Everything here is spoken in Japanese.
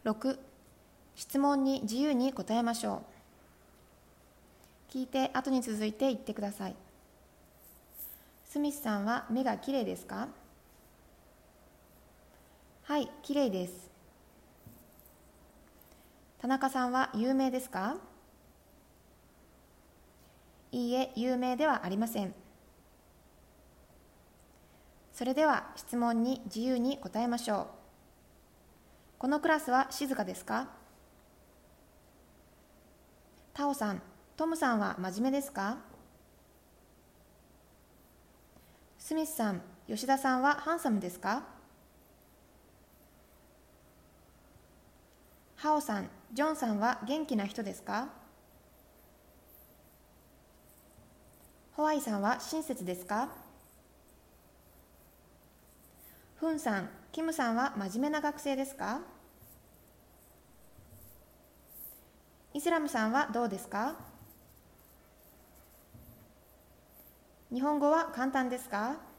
6、質問に自由に答えましょう。聞いて後に続いて言ってください。スミスさんは目がきれいですか？はい、きれいです。田中さんは有名ですか？いいえ、有名ではありません。それでは質問に自由に答えましょう。このクラスは静かですか？タオさん、トムさんは真面目ですか？スミスさん、吉田さんはハンサムですか？ハオさん、ジョンさんは元気な人ですか？ホワイさんは親切ですか？フンさん、キムさんは真面目な学生ですか？イスラムさんはどうですか？日本語は簡単ですか？